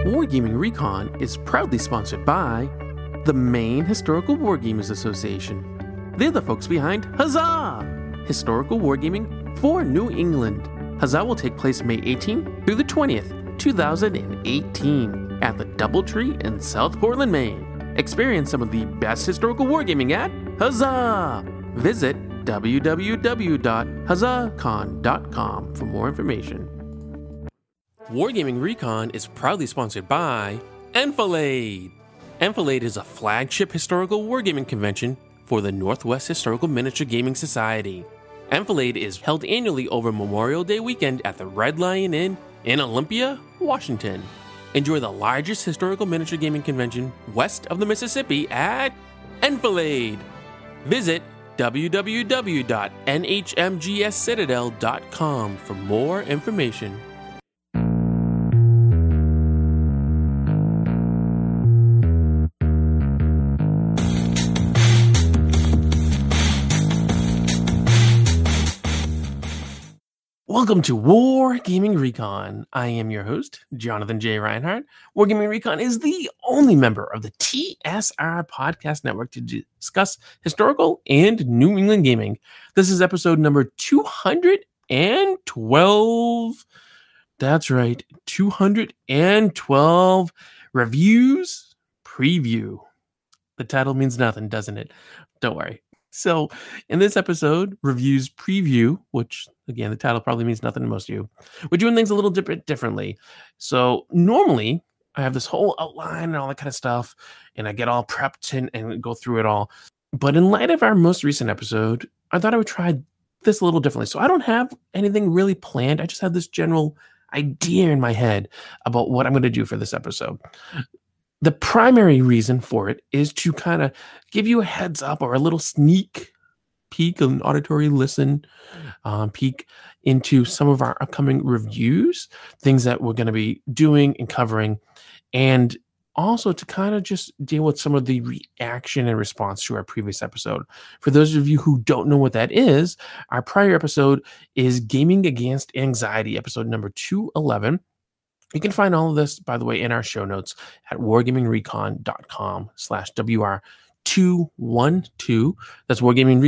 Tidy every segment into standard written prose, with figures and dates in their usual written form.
Wargaming Recon is proudly sponsored by the Maine Historical Wargamers Association. They're the folks behind Huzzah! Historical Wargaming for New England. Huzzah will take place May 18th through the 20th, 2018 at the Doubletree in South Portland, Maine. Experience some of the best historical wargaming at Huzzah! Visit www.huzzahcon.com for more information. Wargaming Recon is proudly sponsored by Enfilade. Enfilade is a flagship historical wargaming convention for the Northwest Historical Miniature Gaming Society. Enfilade is held annually over Memorial Day weekend at the Red Lion Inn in Olympia, Washington. Enjoy the largest historical miniature gaming convention west of the Mississippi at Enfilade. Visit www.nhmgscitadel.com for more information. Welcome to Wargaming Recon. I am your host, Jonathan J. Reinhardt. Wargaming Recon is the only member of the TSR Podcast Network to discuss historical and New England gaming. This is episode number 212. That's right, 212 Reviews Preview. The title means nothing, doesn't it? Don't worry. So in this episode, Reviews Preview, which again, the title probably means nothing to most of you, we're doing things a little differently. So normally I have this whole outline and all that kind of stuff, and I get all prepped and go through it all. But in light of our most recent episode, I thought I would try this a little differently. So I don't have anything really planned. I just have this general idea in my head about what I'm going to do for this episode. The primary reason for it is to kind of give you a heads up or a little sneak peek, an auditory listen, peek into some of our upcoming reviews, things that we're going to be doing and covering, and also to kind of just deal with some of the reaction and response to our previous episode. For those of you who don't know what that is, our prior episode is Gaming Against Anxiety, episode number 211. You can find all of this, by the way, in our show notes at wargamingrecon.com/WR212. That's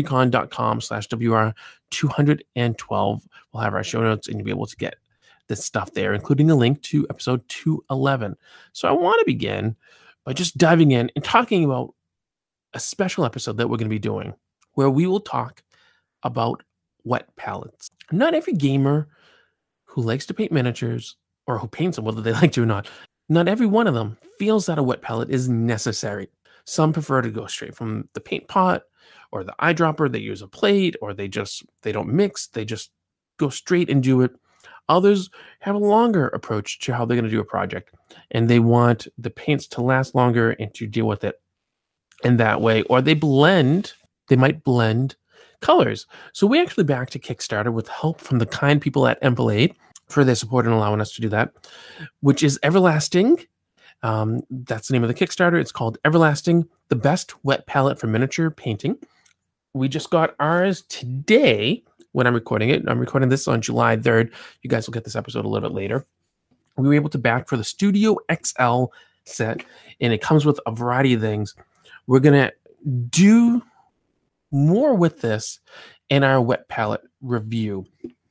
wargamingrecon.com/WR212. We'll have our show notes, and you'll be able to get this stuff there, including a link to episode 211. So I want to begin by just diving in and talking about a special episode that we're going to be doing, where we will talk about wet palettes. Not every gamer who likes to paint miniatures, or who paints them, whether they like to or not every one of them feels that a wet palette is necessary. Some prefer to go straight from the paint pot or the eyedropper. They use a plate, or they don't mix. They just go straight and do it. Others have a longer approach to how they're going to do a project, and they want the paints to last longer and to deal with it in that way. Or they might blend colors. So we actually backed a Kickstarter with help from the kind people at Enfilade for their support and allowing us to do that, which is Everlasting. That's the name of the Kickstarter. It's called Everlasting, the best wet palette for miniature painting. We just got ours today when I'm recording it. I'm recording this on July 3rd. You guys will get this episode a little bit later. We were able to back for the Studio XL set, and it comes with a variety of things. We're going to do more with this in our wet palette review.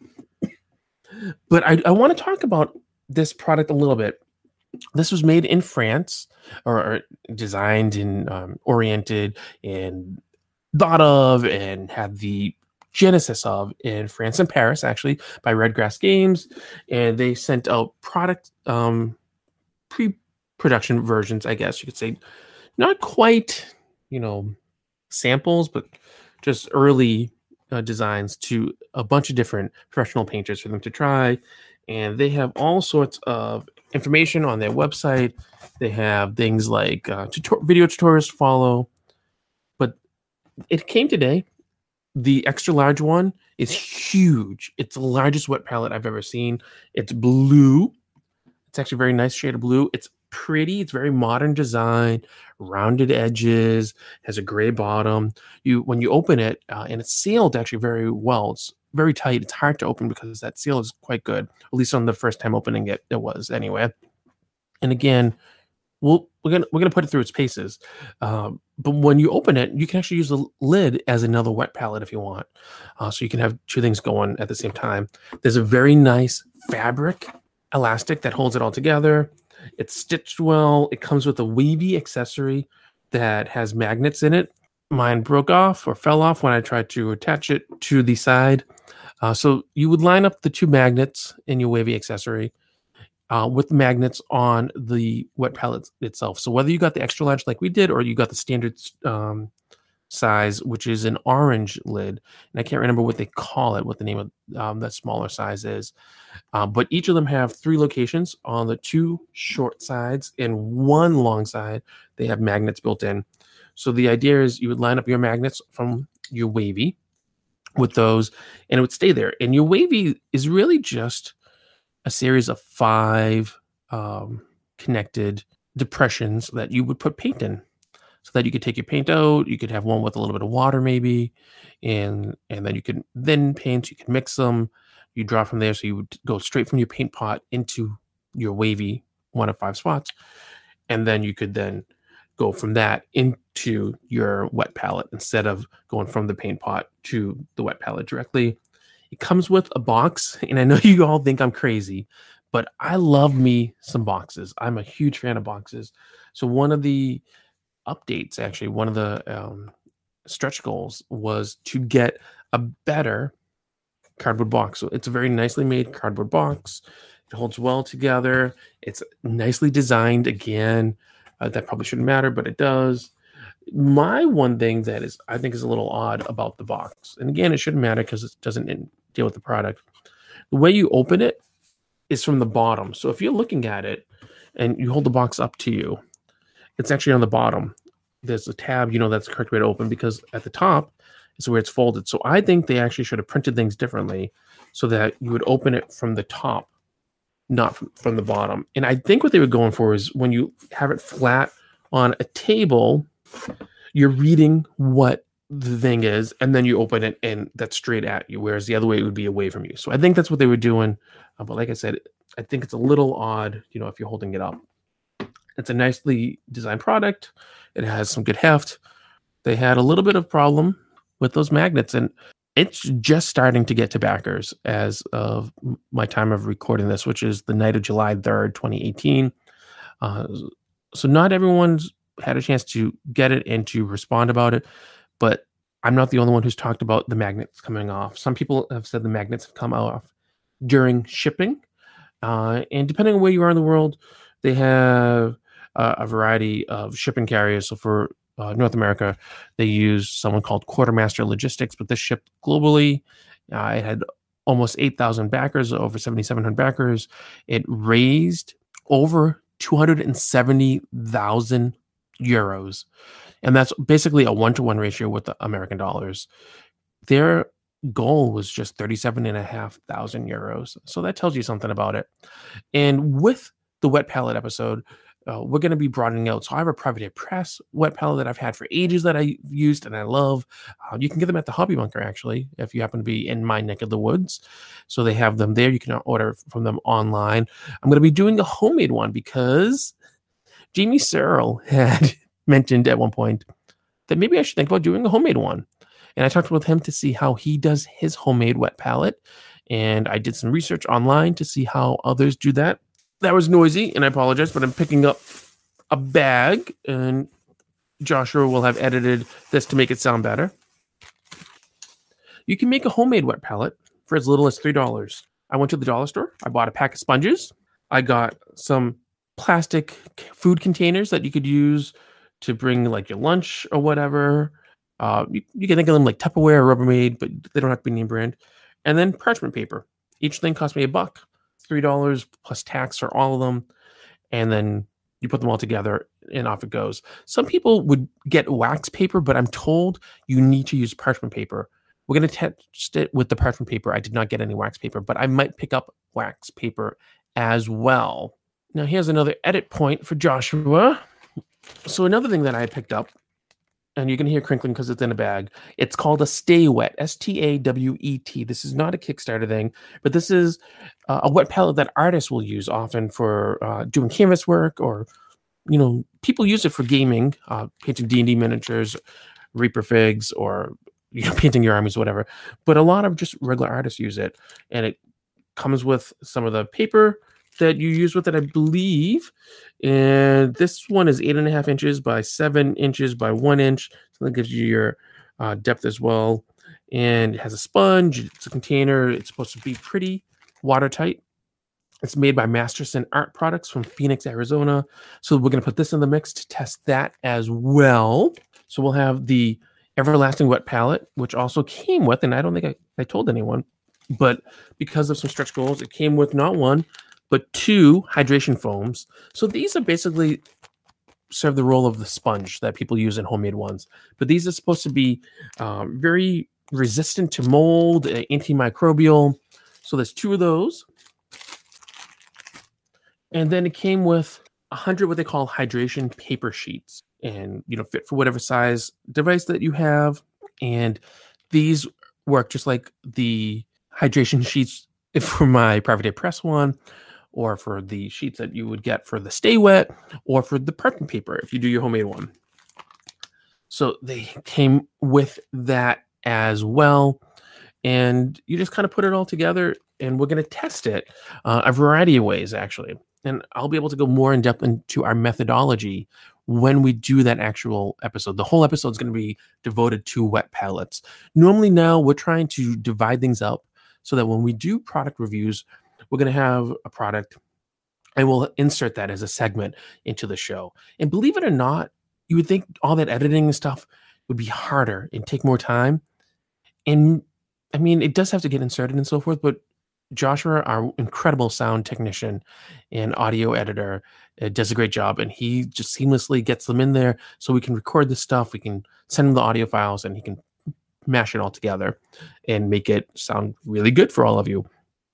But I want to talk about this product a little bit. This was made in France, or designed and oriented and thought of and had the genesis of in France and Paris, actually, by Redgrass Games. And they sent out product pre-production versions, I guess you could say. Not quite, samples, but just early designs to a bunch of different professional painters for them to try. And they have all sorts of information on their website. They have things like video tutorials to follow. But it came today. The extra large one is huge. It's the largest wet palette I've ever seen. It's blue. It's actually a very nice shade of blue. It's pretty. It's very modern design, rounded edges, has a gray bottom. When you open it, and it's sealed actually very well. It's very tight. It's hard to open because that seal is quite good. At least on the first time opening it, it was anyway. And again, we're gonna put it through its paces. But when you open it, you can actually use the lid as another wet palette if you want. So you can have two things going at the same time. There's a very nice fabric elastic that holds it all together. It's stitched well. It comes with a wavy accessory that has magnets in it. Mine broke off or fell off when I tried to attach it to the side. So you would line up the two magnets in your wavy accessory with magnets on the wet palette itself. So whether you got the extra large like we did, or you got the standard size, which is an orange lid, and I can't remember what they call it, what the name of that smaller size is, but each of them have 3 locations. On the 2 short sides and 1 long side, they have magnets built in. So the idea is you would line up your magnets from your wavy with those, and it would stay there. And your wavy is really just a series of 5 connected depressions that you would put paint in, so that you could take your paint out. You could have one with a little bit of water maybe, and then you could then paint. You could mix them. You draw from there, so you would go straight from your paint pot into your wavy 1 of 5 spots, and then you could then go from that into your wet palette instead of going from the paint pot to the wet palette directly. It comes with a box, and I know you all think I'm crazy, but I love me some boxes. I'm a huge fan of boxes. So one of the updates, actually, one of the stretch goals was to get a better cardboard box. So it's a very nicely made cardboard box. It holds well together. It's nicely designed. Again, that probably shouldn't matter, but it does. My one thing that is, I think, is a little odd about the box, and again, it shouldn't matter because it doesn't deal with the product. The way you open it is from the bottom. So if you're looking at it and you hold the box up to you, it's actually on the bottom. There's a tab, that's the correct way to open, because at the top is where it's folded. So I think they actually should have printed things differently so that you would open it from the top, not from the bottom. And I think what they were going for is when you have it flat on a table, you're reading what the thing is, and then you open it and that's straight at you, whereas the other way it would be away from you. So I think that's what they were doing. But like I said, I think it's a little odd, if you're holding it up. It's a nicely designed product. It has some good heft. They had a little bit of problem with those magnets, and it's just starting to get to backers as of my time of recording this, which is the night of July 3rd, 2018. So not everyone's had a chance to get it and to respond about it, but I'm not the only one who's talked about the magnets coming off. Some people have said the magnets have come off during shipping, and depending on where you are in the world, they have a variety of shipping carriers. So for North America, they use someone called Quartermaster Logistics, but this shipped globally. It had almost 8,000 backers, over 7,700 backers. It raised over 270,000 euros. And that's basically a 1-to-1 ratio with the American dollars. Their goal was just 37,500 euros. So that tells you something about it. And with the wet palette episode, we're going to be broadening out. So I have a Privateer Press wet palette that I've had for ages that I used and I love. You can get them at the Hobby Bunker, actually, if you happen to be in my neck of the woods. So they have them there. You can order from them online. I'm going to be doing a homemade one because Jamie Searle had mentioned at one point that maybe I should think about doing a homemade one. And I talked with him to see how he does his homemade wet palette. And I did some research online to see how others do that. That was noisy, and I apologize, but I'm picking up a bag, and Joshua will have edited this to make it sound better. You can make a homemade wet palette for as little as $3. I went to the dollar store. I bought a pack of sponges. I got some plastic food containers that you could use to bring like your lunch or whatever. You can think of them like Tupperware or Rubbermaid, but they don't have to be name brand. And then parchment paper. Each thing cost me $1. $3 plus tax for all of them, and then you put them all together and off it goes. Some people would get wax paper, but I'm told you need to use parchment paper. We're going to test it with the parchment paper. I did not get any wax paper, but I might pick up wax paper as well. Now here's another edit point for Joshua. So another thing that I picked up and you're going to hear crinkling because it's in a bag. It's called a Stay Wet, Stawet. This is not a Kickstarter thing, but this is a wet palette that artists will use often for doing canvas work, or people use it for gaming, painting D&D miniatures, Reaper figs, or painting your armies, whatever. But a lot of just regular artists use it, and it comes with some of the paper that you use with it, I believe. And this one is 8.5 inches by 7 inches by 1 inch. So that gives you your depth as well. And it has a sponge. It's a container. It's supposed to be pretty watertight. It's made by Masterson Art Products from Phoenix, Arizona. So we're going to put this in the mix to test that as well. So we'll have the Everlasting Wet Palette, which also came with, and I don't think I told anyone, but because of some stretch goals, it came with not one, but 2 hydration foams. So these are basically serve the role of the sponge that people use in homemade ones. But these are supposed to be very resistant to mold, antimicrobial. So there's 2 of those. And then it came with 100 what they call hydration paper sheets, and fit for whatever size device that you have. And these work just like the hydration sheets for my Private Day Press one, or for the sheets that you would get for the Stay Wet, or for the parching paper if you do your homemade one. So they came with that as well. And you just kind of put it all together, and we're going to test it a variety of ways, actually. And I'll be able to go more in depth into our methodology when we do that actual episode. The whole episode is going to be devoted to wet palettes. Normally now we're trying to divide things up so that when we do product reviews, we're going to have a product and we'll insert that as a segment into the show. And believe it or not, you would think all that editing and stuff would be harder and take more time. And I mean, it does have to get inserted and so forth, but Joshua, our incredible sound technician and audio editor, does a great job, and he just seamlessly gets them in there so we can record this stuff. We can send him the audio files, and he can mash it all together and make it sound really good for all of you.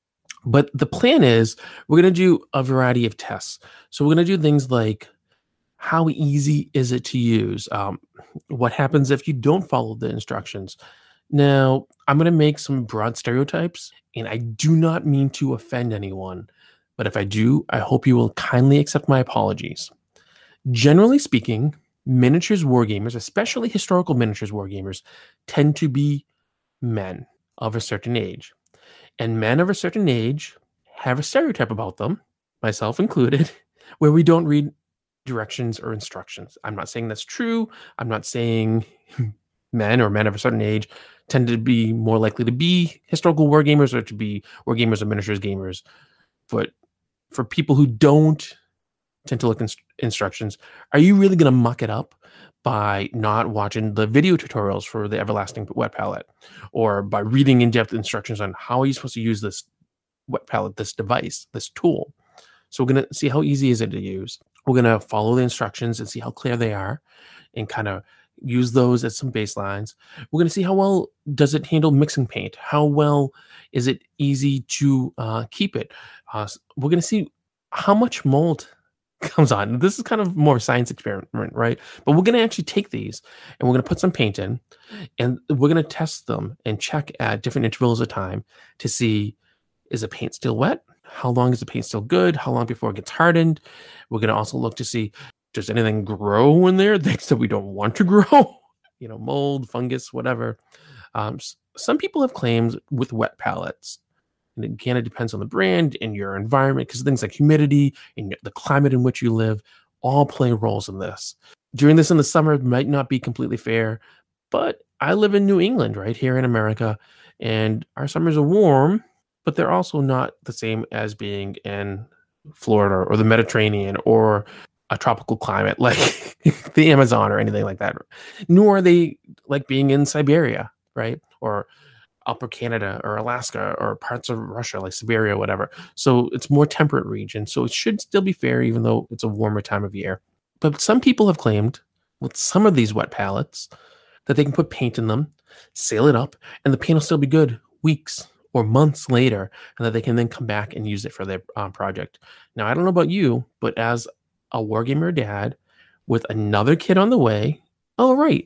But the plan is we're going to do a variety of tests. So we're going to do things like, how easy is it to use? What happens if you don't follow the instructions? Now, I'm going to make some broad stereotypes, and I do not mean to offend anyone. But if I do, I hope you will kindly accept my apologies. Generally speaking, miniatures wargamers, especially historical miniatures wargamers, tend to be men of a certain age. And men of a certain age have a stereotype about them, myself included, where we don't read directions or instructions. I'm not saying that's true. I'm not saying men or men of a certain age tend to be more likely to be historical wargamers or to be wargamers or miniatures gamers. But for people who don't tend to look at instructions, are you really going to muck it up by not watching the video tutorials for the Everlasting Wet Palette, or by reading in-depth instructions on how are you supposed to use this wet palette, this device, this tool? So we're going to see how easy is it to use. We're going to follow the instructions and see how clear they are and kind of use those as some baselines. We're going to see how well does it handle mixing paint? How well is it easy to keep it? We're going to see how much mold comes on. This is kind of more science experiment, right? But we're going to actually take these and we're going to put some paint in, and we're going to test them and check at different intervals of time to see, is the paint still wet? How long is the paint still good? How long before it gets hardened? We're going to also look to see, does anything grow in there, things that we don't want to grow? Mold, fungus, whatever. Some people have claims with wet palettes. And again, it depends on the brand and your environment, because things like humidity and the climate in which you live all play roles in this. Doing this in the summer might not be completely fair, but I live in New England, right here in America, and our summers are warm, but they're also not the same as being in Florida or the Mediterranean or a tropical climate like the Amazon or anything like that. Nor are they like being in Siberia, right? Or Upper Canada or Alaska or parts of Russia like Siberia, whatever. So it's more temperate region. So it should still be fair, even though it's a warmer time of year. But some people have claimed with some of these wet palettes that they can put paint in them, seal it up, and the paint will still be good weeks or months later, and that they can then come back and use it for their project. Now, I don't know about you, but as a wargamer dad with another kid on the way, oh, right,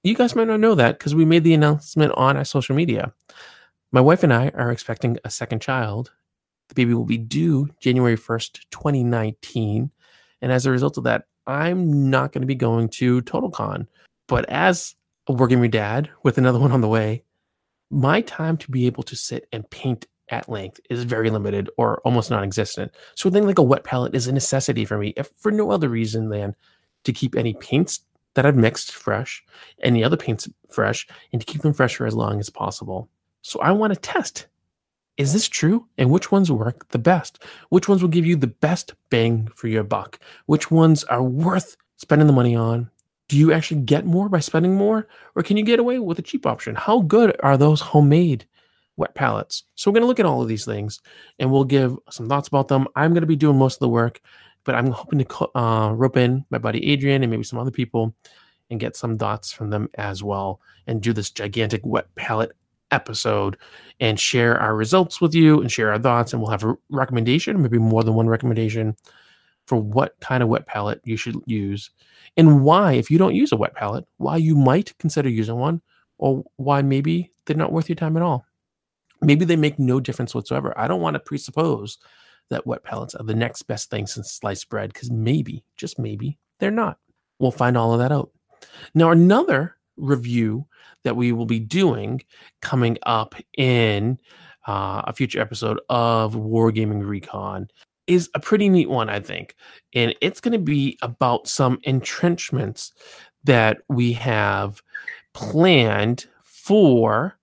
you guys might not know that because we made the announcement on our social media. My wife and I are expecting a second child. The baby will be due January 1st, 2019. And as a result of that, I'm not going to be going to TotalCon. But as a working dad with another one on the way, my time to be able to sit and paint at length is very limited or almost non-existent. So a thing like a wet palette is a necessity for me, if for no other reason than to keep any paints that I've mixed fresh, any other paints fresh, and to keep them fresh for as long as possible. So I want to test, is this true? And which ones work the best? Which ones will give you the best bang for your buck? Which ones are worth spending the money on? Do you actually get more by spending more? Or can you get away with a cheap option? How good are those homemade wet palettes? So we're going to look at all of these things and we'll give some thoughts about them. I'm going to be doing most of the work, but I'm hoping to rope in my buddy Adrian and maybe some other people and get some thoughts from them as well and do this gigantic wet palette episode and share our results with you and share our thoughts. And we'll have a recommendation, maybe more than one recommendation for what kind of wet palette you should use and why, if you don't use a wet palette, why you might consider using one or why maybe they're not worth your time at all. Maybe they make no difference whatsoever. I don't want to presuppose that wet palettes are the next best thing since sliced bread because maybe, just maybe, they're not. We'll find all of that out. Now, another review that we will be doing coming up in a future episode of Wargaming Recon is a pretty neat one, I think. And it's going to be about some entrenchments that we have planned for,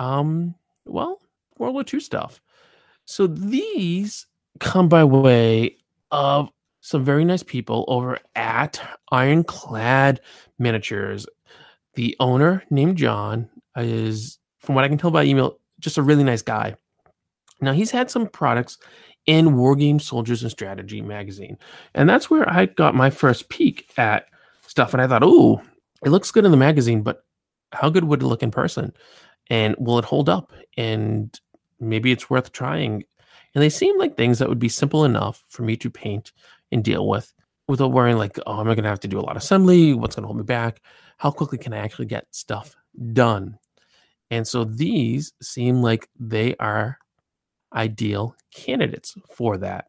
World War II stuff. So these come by way of some very nice people over at Ironclad Miniatures. The owner, named John, is, from what I can tell by email, just a really nice guy. Now, he's had some products in Wargame Soldiers and Strategy magazine. And that's where I got my first peek at stuff. And I thought, oh, it looks good in the magazine, but how good would it look in person? And will it hold up? And maybe it's worth trying. And they seem like things that would be simple enough for me to paint and deal with without worrying like, oh, am I going to have to do a lot of assembly? What's going to hold me back? How quickly can I actually get stuff done? And so these seem like they are ideal candidates for that.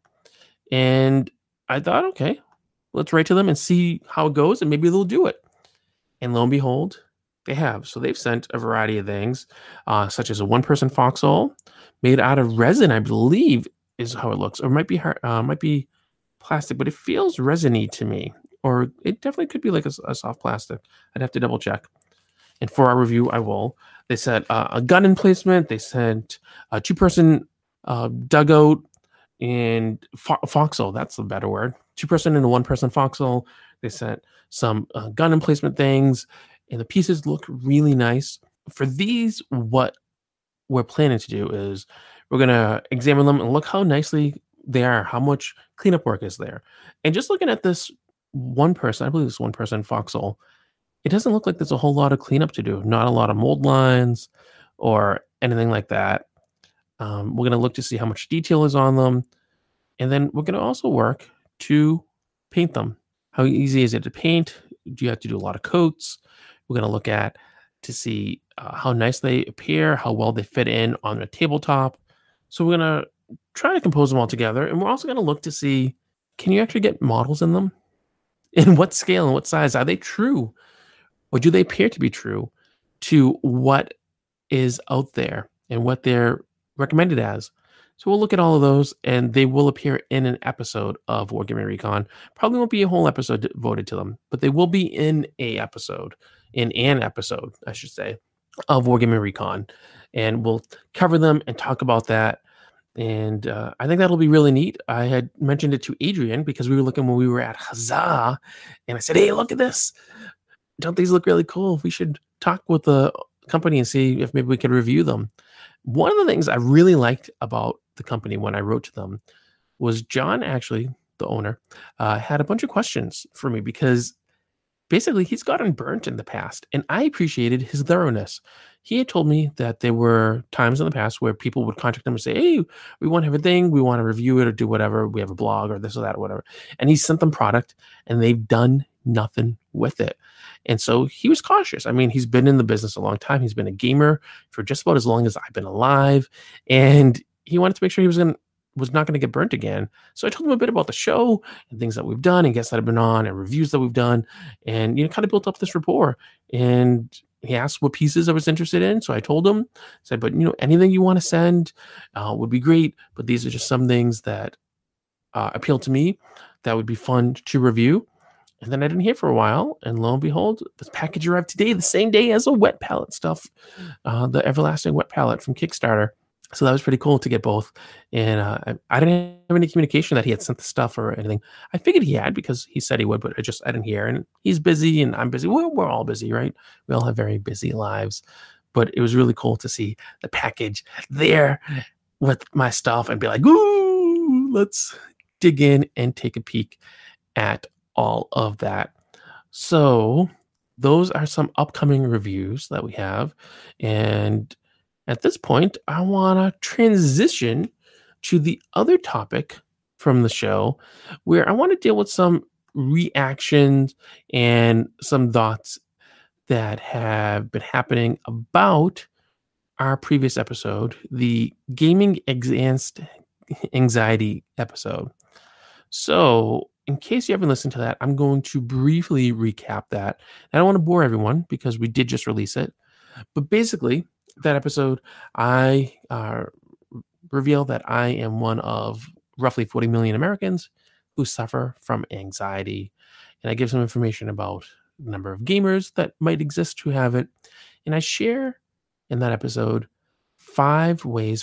And I thought, okay, let's write to them and see how it goes, and maybe they'll do it. And lo and behold, they have. So they've sent a variety of things, such as a one-person foxhole made out of resin, I believe, is how it looks. Or might be plastic, but it feels resiny to me. Or it definitely could be like a soft plastic. I'd have to double check. And for our review, I will. They sent a gun emplacement. They sent a two-person dugout and foxhole. That's the better word. Two-person and a one-person foxhole. They sent some gun emplacement things. And the pieces look really nice. For these, what we're planning to do is we're going to examine them and look how nicely they are, how much cleanup work is there. And just looking at this one person, I believe this one person foxhole, it doesn't look like there's a whole lot of cleanup to do. Not a lot of mold lines or anything like that. We're going to look to see how much detail is on them. And then we're going to also work to paint them. How easy is it to paint? Do you have to do a lot of coats? We're going to look at to see how nice they appear, how well they fit in on the tabletop. So we're going to try to compose them all together. And we're also going to look to see, can you actually get models in them? In what scale and what size? Are they true? Or do they appear to be true to what is out there and what they're recommended as? So we'll look at all of those, and they will appear in an episode of Wargaming Recon. Probably won't be a whole episode devoted to them, but they will be in an episode, I should say, of Wargaming Recon. And we'll cover them and talk about that. And I think that'll be really neat. I had mentioned it to Adrian because we were looking when we were at Huzzah, and I said, hey, look at this. Don't these look really cool? We should talk with the company and see if maybe we could review them. One of the things I really liked about the company when I wrote to them was John, actually, the owner, had a bunch of questions for me because basically he's gotten burnt in the past, and I appreciated his thoroughness. He had told me that there were times in the past where people would contact him and say, hey, we want everything, we want to review it or do whatever, we have a blog or this or that or whatever. And he sent them product, and they've done nothing with it. And so he was cautious. I mean, he's been in the business a long time. He's been a gamer for just about as long as I've been alive. And he wanted to make sure was not going to get burnt again. So I told him a bit about the show and things that we've done and guests that have been on and reviews that we've done, and kind of built up this rapport. And he asked what pieces I was interested in. So I told him, said, but anything you want to send would be great. But these are just some things that appeal to me that would be fun to review. And then I didn't hear for a while, and lo and behold, this package arrived today, the same day as a wet palette stuff, the Everlasting Wet Palette from Kickstarter. So that was pretty cool to get both. And I didn't have any communication that he had sent the stuff or anything. I figured he had because he said he would, but I didn't hear. And he's busy and I'm busy. We're all busy, right? We all have very busy lives. But it was really cool to see the package there with my stuff and be like, ooh, let's dig in and take a peek at all of that. So those are some upcoming reviews that we have. And at this point, I want to transition to the other topic from the show, where I want to deal with some reactions and some thoughts that have been happening about our previous episode, the gaming anxiety episode. So in case you haven't listened to that, I'm going to briefly recap that. I don't want to bore everyone because we did just release it. But basically, that episode, I reveal that I am one of roughly 40 million Americans who suffer from anxiety. And I give some information about the number of gamers that might exist who have it. And I share in that episode 5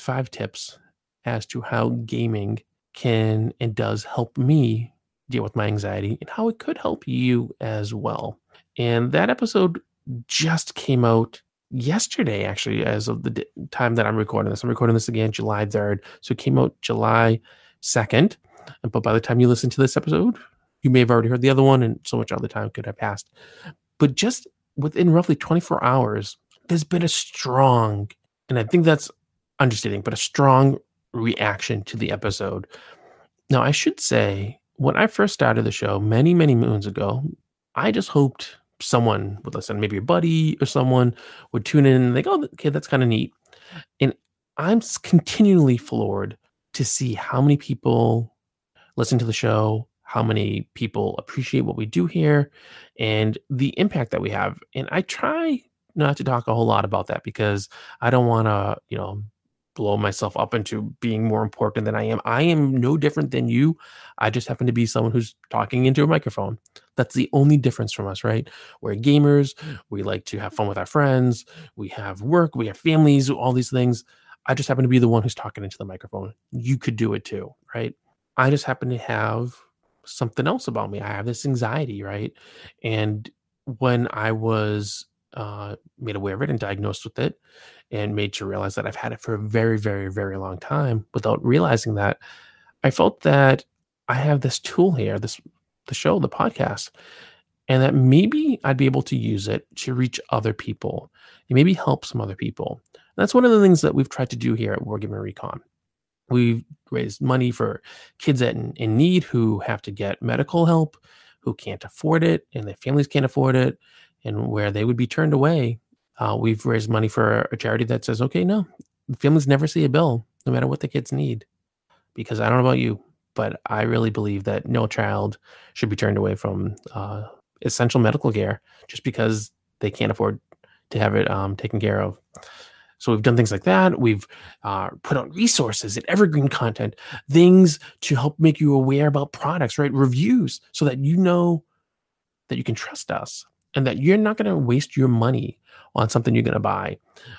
tips as to how gaming can and does help me deal with my anxiety and how it could help you as well. And that episode just came out yesterday, actually, as of the time that I'm recording this. I'm recording this again July 3rd. So it came out July 2nd. But by the time you listen to this episode, you may have already heard the other one, and so much other time could have passed. But just within roughly 24 hours, there's been a strong, and I think that's understating, but a strong reaction to the episode. Now, I should say, when I first started the show many, many moons ago, I just hoped someone would listen, maybe a buddy or someone would tune in and they go, oh, okay, that's kind of neat. And I'm continually floored to see how many people listen to the show, how many people appreciate what we do here, and the impact that we have. And I try not to talk a whole lot about that because I don't want to, blow myself up into being more important than I am. I am no different than you. I just happen to be someone who's talking into a microphone. That's the only difference from us, right? We're gamers. We like to have fun with our friends. We have work. We have families, all these things. I just happen to be the one who's talking into the microphone. You could do it too, right? I just happen to have something else about me. I have this anxiety, right? And when I was made aware of it and diagnosed with it and made to realize that I've had it for a very, very, very long time without realizing that, I felt that I have this tool here, the show, the podcast, and that maybe I'd be able to use it to reach other people and maybe help some other people. And that's one of the things that we've tried to do here at Wargamer Recon. We've raised money for kids in need who have to get medical help, who can't afford it, and their families can't afford it, and where they would be turned away. We've raised money for a charity that says, okay, no, families never see a bill, no matter what the kids need. Because I don't know about you, but I really believe that no child should be turned away from essential medical care just because they can't afford to have it taken care of. So we've done things like that. We've put out resources and evergreen content, things to help make you aware about products, right? Reviews, so that you know that you can trust us and that you're not going to waste your money on something you're going to buy,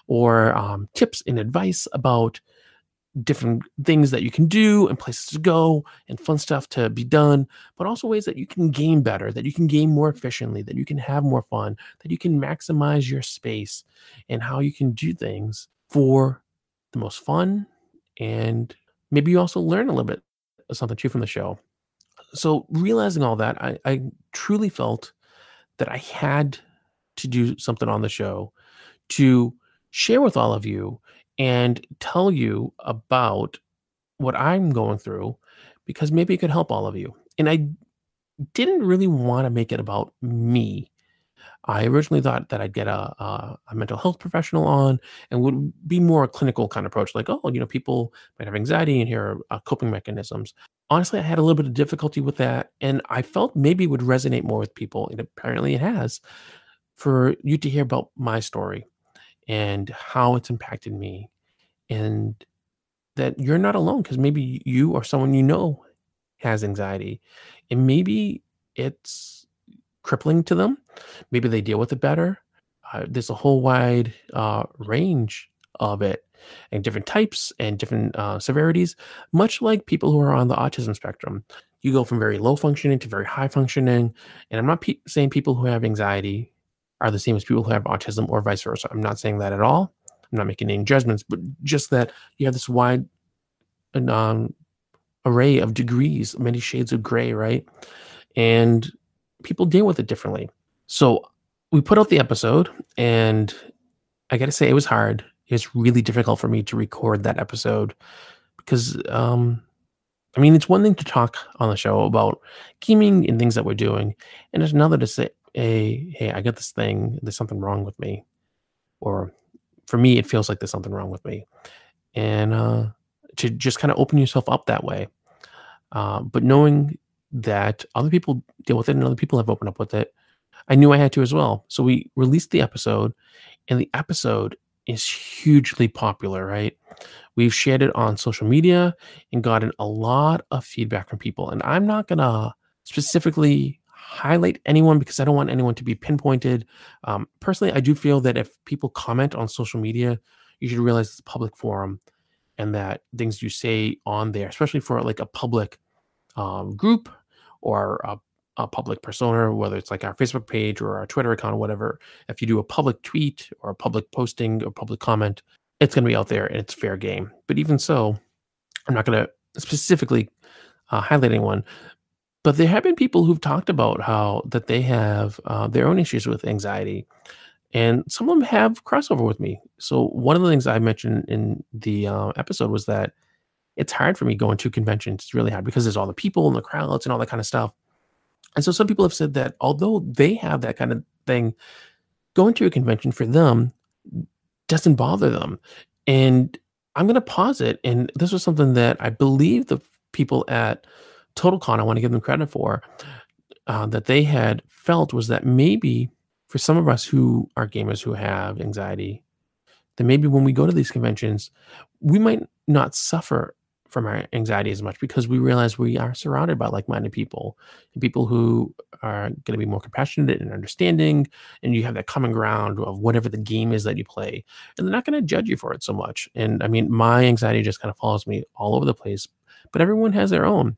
or tips and advice about different things that you can do and places to go and fun stuff to be done, but also ways that you can game better, that you can game more efficiently, that you can have more fun, that you can maximize your space, and how you can do things for the most fun. And maybe you also learn a little bit of something too from the show. So realizing all that, I truly felt that I had to do something on the show to share with all of you and tell you about what I'm going through, because maybe it could help all of you. And I didn't really want to make it about me. I originally thought that I'd get a mental health professional on and would be more a clinical kind of approach, like, oh, people might have anxiety and here are coping mechanisms. Honestly, I had a little bit of difficulty with that, and I felt maybe it would resonate more with people, and apparently it has, for you to hear about my story and how it's impacted me, and that you're not alone because maybe you or someone has anxiety, and maybe it's crippling to them. Maybe they deal with it better. There's a whole wide range of it and different types and different severities, much like people who are on the autism spectrum. You go from very low functioning to very high functioning. And I'm not saying people who have anxiety are the same as people who have autism or vice versa. I'm not saying that at all. I'm not making any judgments, but just that you have this wide um, array of degrees, many shades of gray, right? And people deal with it differently. So we put out the episode, and I got to say, it was hard. It's really difficult for me to record that episode because, it's one thing to talk on the show about gaming and things that we're doing, and it's another to say, hey, I got this thing. There's something wrong with me, or for me, it feels like there's something wrong with me, and to just kind of open yourself up that way. But knowing that other people deal with it and other people have opened up with it, I knew I had to as well. So we released the episode, and the episode is hugely popular, right? We've shared it on social media and gotten a lot of feedback from people. And I'm not going to specifically highlight anyone because I don't want anyone to be pinpointed. Personally, I do feel that if people comment on social media, you should realize it's a public forum and that things you say on there, especially for like a public group or a public persona, whether it's like our Facebook page or our Twitter account or whatever, if you do a public tweet or a public posting or public comment, it's going to be out there and it's fair game. But even so, I'm not going to specifically highlight anyone. But there have been people who've talked about how that they have their own issues with anxiety, and some of them have crossover with me. So one of the things I mentioned in the episode was that it's hard for me going to conventions. It's really hard because there's all the people and the crowds and all that kind of stuff. And so some people have said that although they have that kind of thing, going to a convention for them doesn't bother them. And I'm going to pause it. And this was something that I believe the people at TotalCon, I want to give them credit for, that they had felt was that maybe for some of us who are gamers who have anxiety, that maybe when we go to these conventions, we might not suffer from our anxiety as much because we realize we are surrounded by like-minded people and people who are going to be more compassionate and understanding, and you have that common ground of whatever the game is that you play, and they're not going to judge you for it so much. And my anxiety just kind of follows me all over the place, but everyone has their own.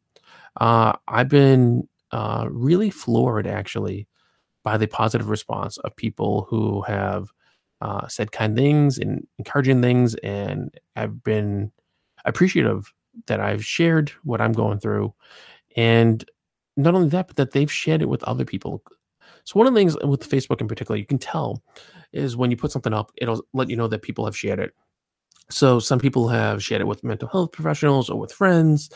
I've been really floored actually by the positive response of people who have said kind things and encouraging things, and I've been appreciative that I've shared what I'm going through, and not only that, but that they've shared it with other people. So one of the things with Facebook in particular, you can tell is when you put something up, it'll let you know that people have shared it. So some people have shared it with mental health professionals or with friends.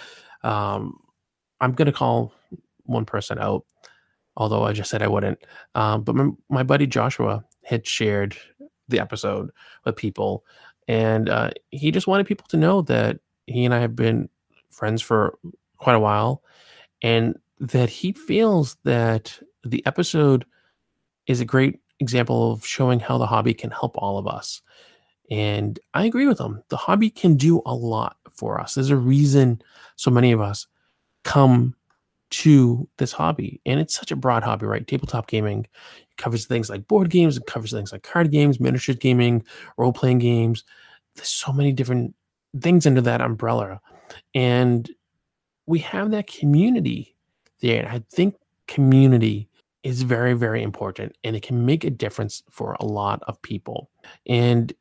I'm going to call one person out, although I just said I wouldn't. But my buddy Joshua had shared the episode with people, and he just wanted people to know that he and I have been friends for quite a while, and that he feels that the episode is a great example of showing how the hobby can help all of us. And I agree with him. The hobby can do a lot for us. There's a reason so many of us come to this hobby, and it's such a broad hobby, right? Tabletop gaming covers things like board games, it covers things like card games, miniature gaming, role-playing games. There's so many different things under that umbrella, and we have that community there. And I think community is very, very important, and it can make a difference for a lot of people. And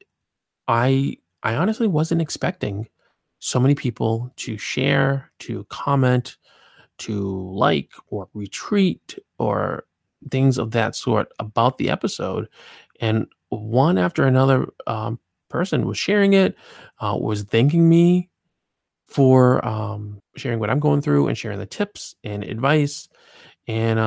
I honestly wasn't expecting so many people to share, to comment, to like or retweet or things of that sort about the episode. And one after another person was sharing it, was thanking me for sharing what I'm going through and sharing the tips and advice. And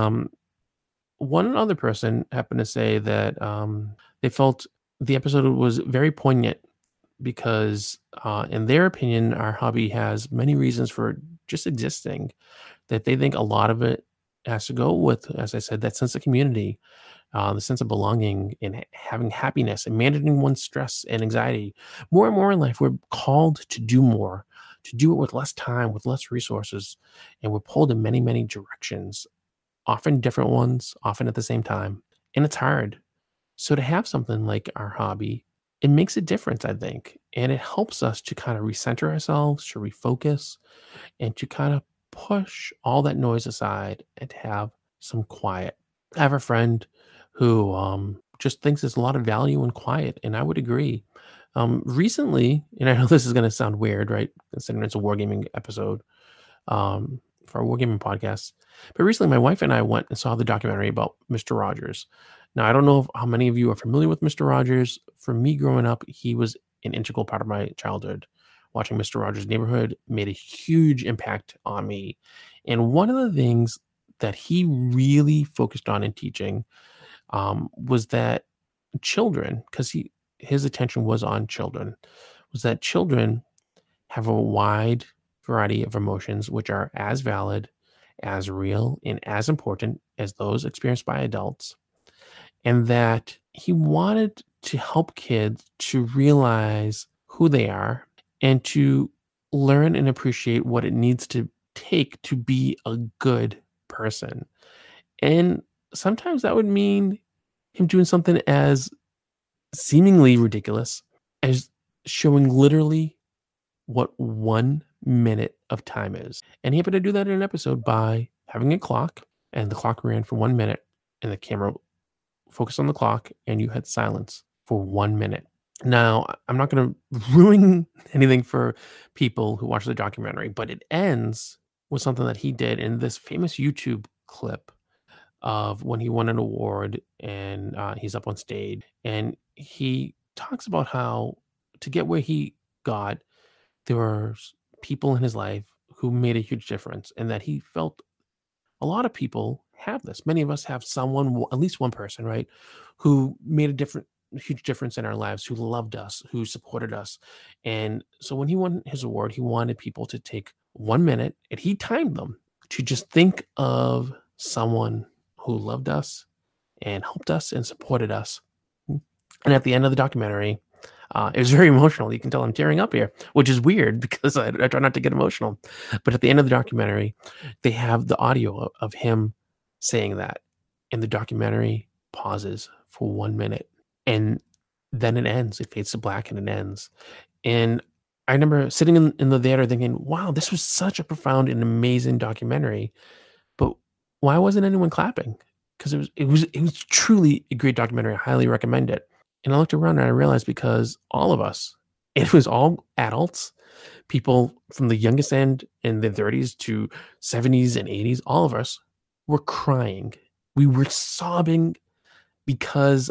one other person happened to say that they felt the episode was very poignant because, in their opinion, our hobby has many reasons for just existing. That they think a lot of it has to go with, as I said, that sense of community, the sense of belonging and having happiness and managing one's stress and anxiety. More and more in life, we're called to do more, to do it with less time, with less resources, and we're pulled in many, many directions, often different ones, often at the same time. And it's hard. So to have something like our hobby, it makes a difference, I think. And it helps us to kind of recenter ourselves, to refocus, and to kind of push all that noise aside and to have some quiet. I have a friend who just thinks there's a lot of value in quiet, and I would agree. Recently, and I know this is going to sound weird, right? Considering it's a wargaming episode, for our wargaming podcast. But recently, my wife and I went and saw the documentary about Mr. Rogers. Now, I don't know how many of you are familiar with Mr. Rogers. For me growing up, he was an integral part of my childhood. Watching Mr. Rogers' Neighborhood made a huge impact on me. And one of the things that he really focused on in teaching was that children, because his attention was on children, was that children have a wide variety of emotions which are as valid, as real, and as important as those experienced by adults. And that he wanted to help kids to realize who they are and to learn and appreciate what it needs to take to be a good person. And sometimes that would mean him doing something as seemingly ridiculous as showing literally what 1 minute of time is. And he happened to do that in an episode by having a clock, and the clock ran for 1 minute, and the camera focused on the clock, and you had silence for 1 minute. Now, I'm not going to ruin anything for people who watch the documentary, but it ends with something that he did in this famous YouTube clip of when he won an award, and he's up on stage, and he talks about how to get where he got, there were people in his life who made a huge difference, and that he felt a lot of people have this. Many of us have someone, at least one person, right, who made huge difference in our lives, who loved us, who supported us. And so when he won his award, he wanted people to take 1 minute, and he timed them to just think of someone who loved us and helped us and supported us. And at the end of the documentary, it was very emotional. You can tell I'm tearing up here, which is weird because I try not to get emotional. But at the end of the documentary, they have the audio of him saying that. And the documentary pauses for 1 minute. And then it ends. It fades to black and it ends. And I remember sitting in the theater thinking, wow, this was such a profound and amazing documentary. But why wasn't anyone clapping? Because it was truly a great documentary. I highly recommend it. And I looked around and I realized because all of us, it was all adults, people from the youngest end in their 30s to 70s and 80s, all of us were crying. We were sobbing because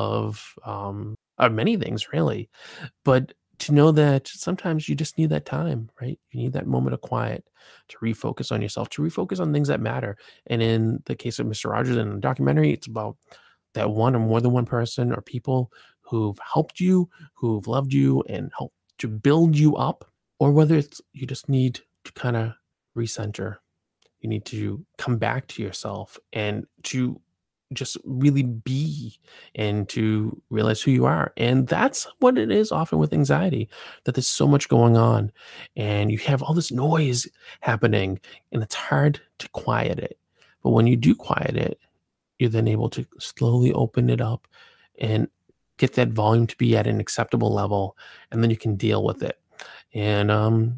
of many things, really. But to know that sometimes you just need that time, right? You need that moment of quiet to refocus on yourself, to refocus on things that matter. And in the case of Mr. Rogers in the documentary, it's about that one or more than one person or people who've helped you, who've loved you and helped to build you up, or whether it's you just need to kind of recenter. You need to come back to yourself and to just really be and to realize who you are. And that's what it is often with anxiety, that there's so much going on and you have all this noise happening and it's hard to quiet it. But when you do quiet it, you're then able to slowly open it up and get that volume to be at an acceptable level, and then you can deal with it. And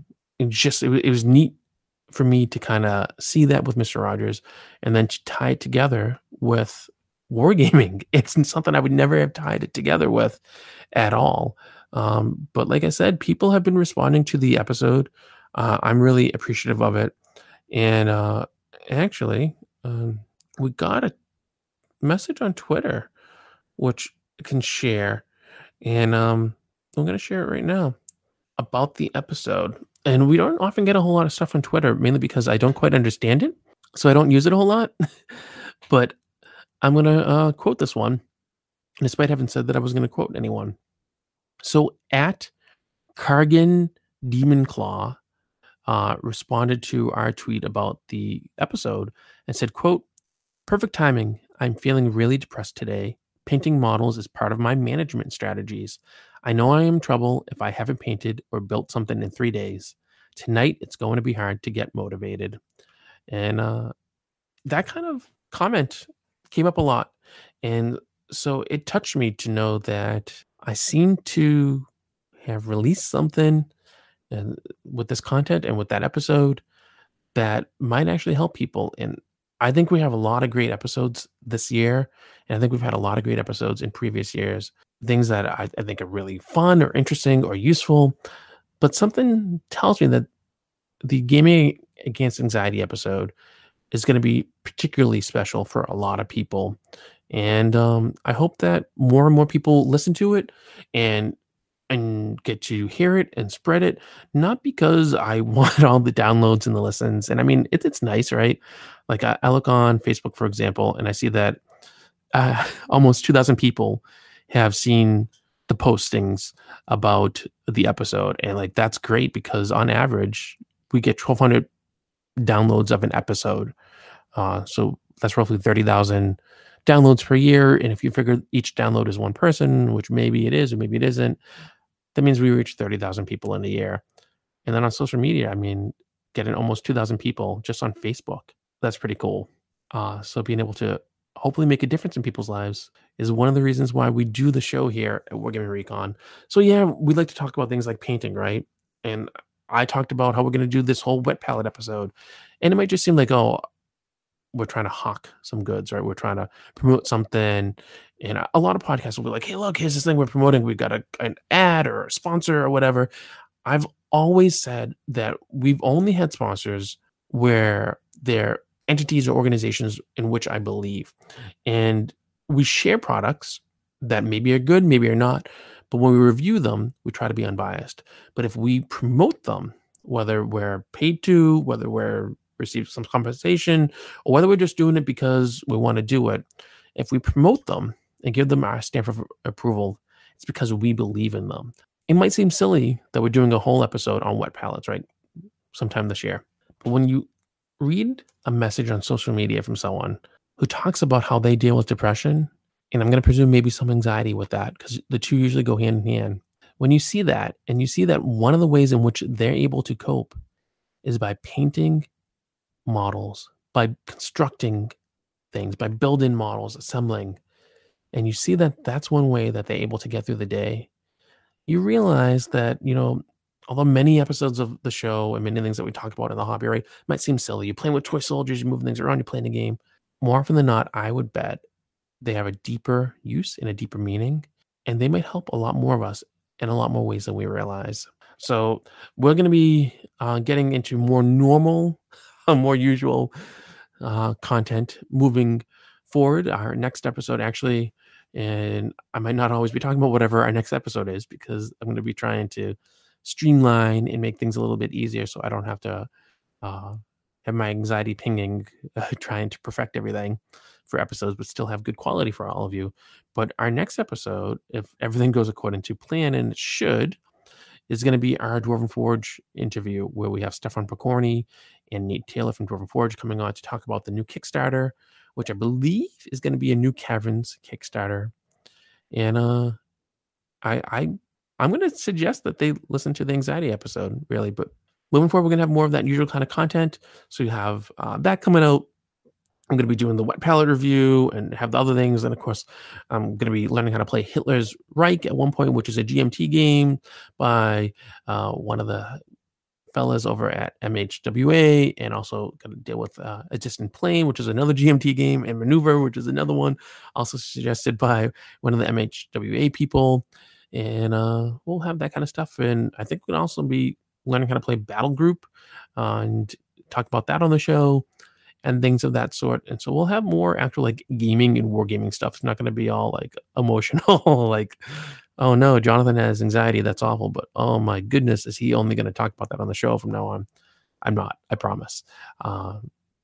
it was neat for me to kind of see that with Mr. Rogers, and then to tie it together with wargaming. It's something I would never have tied it together with at all. But like I said, people have been responding to the episode. I'm really appreciative of it. And actually, we got a message on Twitter, which I can share. And I'm going to share it right now about the episode. And we don't often get a whole lot of stuff on Twitter, mainly because I don't quite understand it. So I don't use it a whole lot, but I'm going to quote this one, despite having said that I was going to quote anyone. So at Kargan Demon Claw responded to our tweet about the episode and said, quote, "Perfect timing. I'm feeling really depressed today. Painting models is part of my management strategies. I know I am in trouble if I haven't painted or built something in 3 days. Tonight, it's going to be hard to get motivated." And that kind of comment came up a lot. And so it touched me to know that I seem to have released something and with this content and with that episode that might actually help people. And I think we have a lot of great episodes this year. And I think we've had a lot of great episodes in previous years, things that I think are really fun or interesting or useful. But something tells me that the Gaming Against Anxiety episode is going to be particularly special for a lot of people. And I hope that more and more people listen to it and get to hear it and spread it, not because I want all the downloads and the listens. And I mean, it's nice, right? Like I look on Facebook, for example, and I see that almost 2,000 people have seen the postings about the episode. And like, that's great because on average, we get 1,200 downloads of an episode. So that's roughly 30,000 downloads per year. And if you figure each download is one person, which maybe it is or maybe it isn't, that means we reach 30,000 people in a year. And then on social media, I mean, getting almost 2,000 people just on Facebook. That's pretty cool. So being able to hopefully make a difference in people's lives is one of the reasons why we do the show here at Wargaming Recon. So yeah, we like to talk about things like painting, right? And I talked about how we're going to do this whole wet palette episode. And it might just seem like, oh, we're trying to hawk some goods, right? We're trying to promote something. And a lot of podcasts will be like, hey, look, here's this thing we're promoting. We've got an ad or a sponsor or whatever. I've always said that we've only had sponsors where they're entities or organizations in which I believe. And we share products that maybe are good, maybe are not. But when we review them, we try to be unbiased. But if we promote them, whether we're paid to, whether we're receive some compensation, or whether we're just doing it because we want to do it, if we promote them and give them our stamp of approval, it's because we believe in them. It might seem silly that we're doing a whole episode on wet palettes, right? Sometime this year. But when you read a message on social media from someone who talks about how they deal with depression, and I'm going to presume maybe some anxiety with that, because the two usually go hand in hand. When you see that, and you see that one of the ways in which they're able to cope is by painting models, by constructing things, by building models, assembling, and you see that that's one way that they're able to get through the day, you realize that, although many episodes of the show and many things that we talk about in the hobby, right, might seem silly. You're playing with toy soldiers, you're moving things around, you're playing a game. More often than not, I would bet they have a deeper use and a deeper meaning, and they might help a lot more of us in a lot more ways than we realize. So we're going to be getting into more normal, more usual content moving forward. Our next episode actually, and I might not always be talking about whatever our next episode is, because I'm going to be trying to streamline and make things a little bit easier so I don't have to have my anxiety pinging, trying to perfect everything for episodes, but still have good quality for all of you. But our next episode, if everything goes according to plan, and it should, is going to be our Dwarven Forge interview, where we have Stefan Pokorny and Nate Taylor from Dwarven Forge coming on to talk about the new Kickstarter, which I believe is going to be a new Caverns Kickstarter. And I'm going to suggest that they listen to the anxiety episode, really. But moving forward, we're going to have more of that usual kind of content. So you have that coming out. I'm going to be doing the wet palette review and have the other things. And of course, I'm going to be learning how to play Hitler's Reich at one point, which is a GMT game by one of the fellas over at MHWA, and also going to deal with A Distant Plane, which is another GMT game, and Maneuver, which is another one also suggested by one of the MHWA people. And we'll have that kind of stuff. And I think we'll also be learning how to play Battle Group and talk about that on the show and things of that sort. And so we'll have more actual like gaming and wargaming stuff. It's not going to be all like emotional, like, oh no, Jonathan has anxiety, that's awful. But oh my goodness, is he only going to talk about that on the show from now on? I'm not, I promise.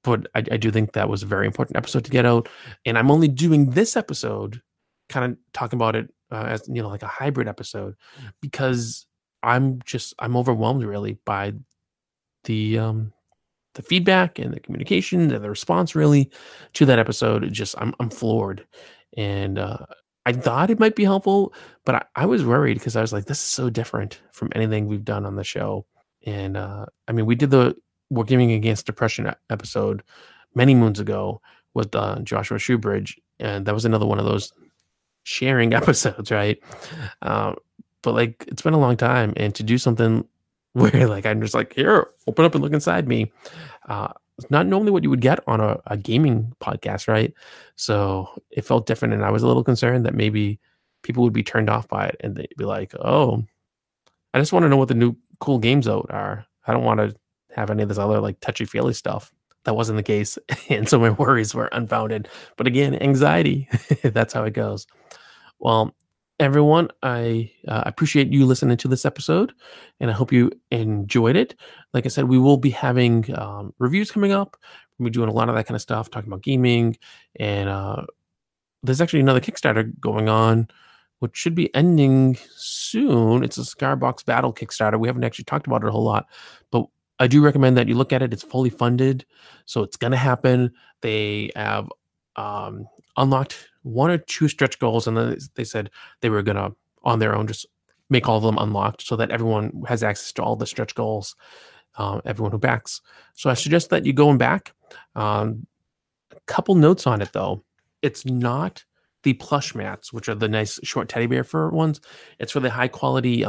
but I do think that was a very important episode to get out. And I'm only doing this episode, kind of talking about it as, like a hybrid episode, because I'm overwhelmed really by the feedback and the communication and the response really to that episode. I'm floored. And I thought it might be helpful, but I was worried because I was like, this is so different from anything we've done on the show. And we did the Wargaming Against Depression episode many moons ago with Joshua Shoebridge, and that was another one of those sharing episodes, right? But like, it's been a long time, and to do something where like I'm just like, here, open up and look inside me. It's not normally what you would get on a gaming podcast, right? So it felt different, and I was a little concerned that maybe people would be turned off by it, and they'd be like, oh, I just want to know what the new cool games out are. I don't want to have any of this other like touchy-feely stuff. That wasn't the case, and so my worries were unfounded. But again, anxiety, that's how it goes. Well, everyone, I appreciate you listening to this episode, and I hope you enjoyed it. Like I said, we will be having reviews coming up. We'll be doing a lot of that kind of stuff, talking about gaming, and there's actually another Kickstarter going on, which should be ending soon. It's a Scarbox Battle Kickstarter. We haven't actually talked about it a whole lot, but I do recommend that you look at it. It's fully funded, so it's going to happen. They have unlocked 1 or 2 stretch goals, and then they said they were going to, on their own, just make all of them unlocked so that everyone has access to all the stretch goals, everyone who backs. So I suggest that you go and back. A couple notes on it, though. It's not the plush mats, which are the nice short teddy bear fur ones. It's for the high quality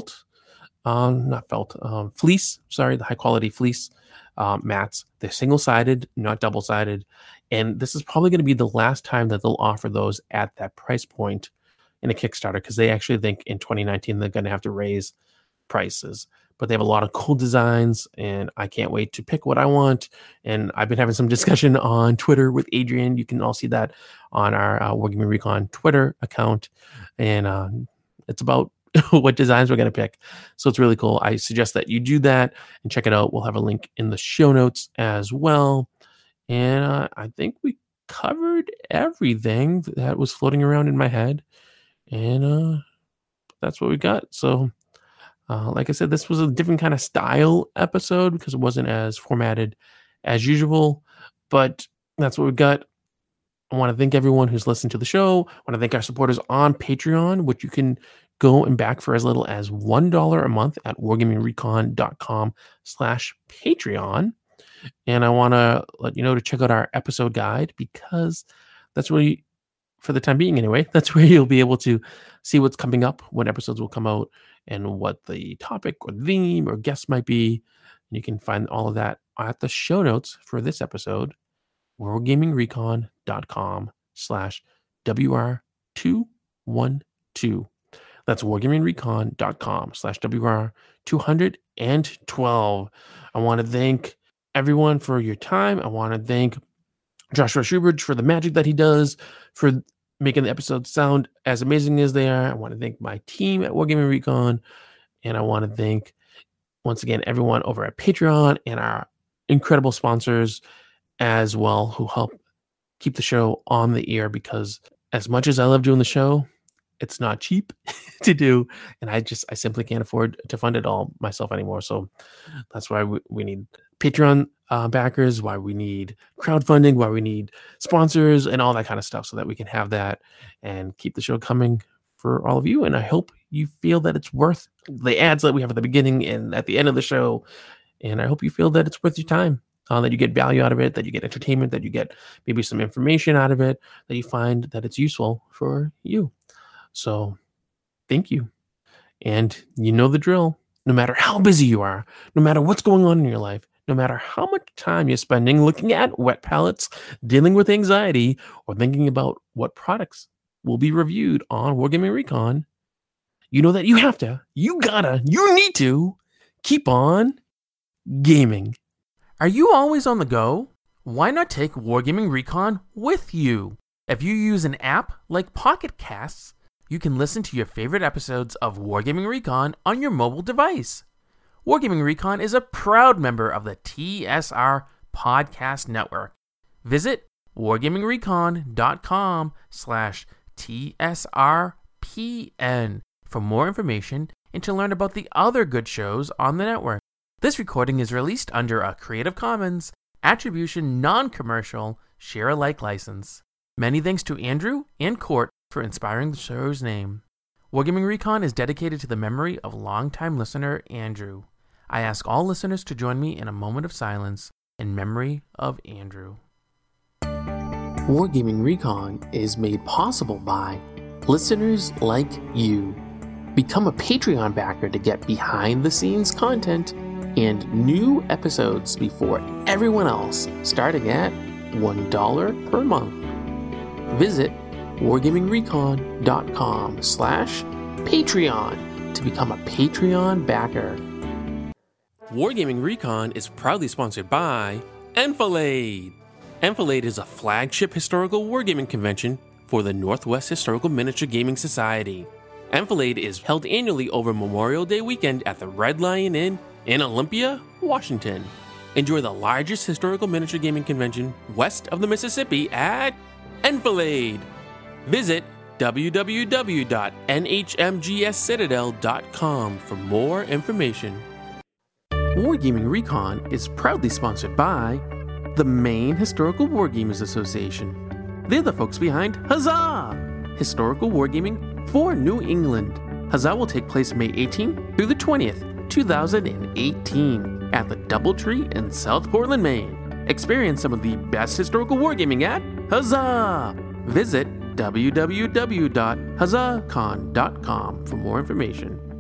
fleece. Sorry, the high quality fleece mats. They're single sided, not double sided, and this is probably going to be the last time that they'll offer those at that price point in a Kickstarter, because they actually think in 2019 they're going to have to raise prices. But they have a lot of cool designs, and I can't wait to pick what I want. And I've been having some discussion on Twitter with Adrian. You can all see that on our Wargaming Recon Twitter account, and it's about what designs we're going to pick. So it's really cool. I suggest that you do that and check it out. We'll have a link in the show notes as well. And I think we covered everything that was floating around in my head. And that's what we got. So like I said, this was a different kind of style episode because it wasn't as formatted as usual. But that's what we got. I want to thank everyone who's listened to the show. I want to thank our supporters on Patreon, which you can go and back for as little as $1 a month at wargamingrecon.com/Patreon. And I want to let you know to check out our episode guide, because that's where for the time being anyway, that's where you'll be able to see what's coming up, when episodes will come out, and what the topic or theme or guest might be. And you can find all of that at the show notes for this episode, wargamingrecon.com/WR212. That's wargamingrecon.com/WR212. I want to thank everyone for your time. I want to thank Joshua Shoebridge for the magic that he does, for making the episodes sound as amazing as they are. I want to thank my team at Wargaming Recon, and I want to thank, once again, everyone over at Patreon and our incredible sponsors as well, who help keep the show on the air, because as much as I love doing the show, it's not cheap to do, and I simply can't afford to fund it all myself anymore. So that's why we need Patreon backers, why we need crowdfunding, why we need sponsors and all that kind of stuff, so that we can have that and keep the show coming for all of you. And I hope you feel that it's worth the ads that we have at the beginning and at the end of the show. And I hope you feel that it's worth your time, that you get value out of it, that you get entertainment, that you get maybe some information out of it, that you find that it's useful for you. So thank you. And you know the drill. No matter how busy you are, no matter what's going on in your life, no matter how much time you're spending looking at wet pallets, dealing with anxiety, or thinking about what products will be reviewed on Wargaming Recon, you know that you have to, you need to keep on gaming. Are you always on the go? Why not take Wargaming Recon with you? If you use an app like Pocket Casts, you can listen to your favorite episodes of Wargaming Recon on your mobile device. Wargaming Recon is a proud member of the TSR Podcast Network. Visit wargamingrecon.com/TSRPN for more information and to learn about the other good shows on the network. This recording is released under a Creative Commons Attribution Non-Commercial Share-alike license. Many thanks to Andrew and Court for inspiring the show's name. Wargaming Recon is dedicated to the memory of longtime listener Andrew. I ask all listeners to join me in a moment of silence in memory of Andrew. Wargaming Recon is made possible by listeners like you. Become a Patreon backer to get behind-the-scenes content and new episodes before everyone else, starting at $1 per month. Visit wargamingrecon.com/Patreon to become a Patreon backer. Wargaming Recon is proudly sponsored by Enfilade. Enfilade is a flagship historical wargaming convention for the Northwest Historical Miniature Gaming Society. Enfilade is held annually over Memorial Day weekend at the Red Lion Inn in Olympia, Washington. Enjoy the largest historical miniature gaming convention west of the Mississippi at Enfilade. Visit www.nhmgscitadel.com for more information. Wargaming Recon is proudly sponsored by the Maine Historical Wargamers Association. They're the folks behind Huzzah! Historical Wargaming for New England. Huzzah will take place May 18th through the 20th, 2018 at the Doubletree in South Portland, Maine. Experience some of the best historical wargaming at Huzzah! Visit www.huzzahcon.com for more information.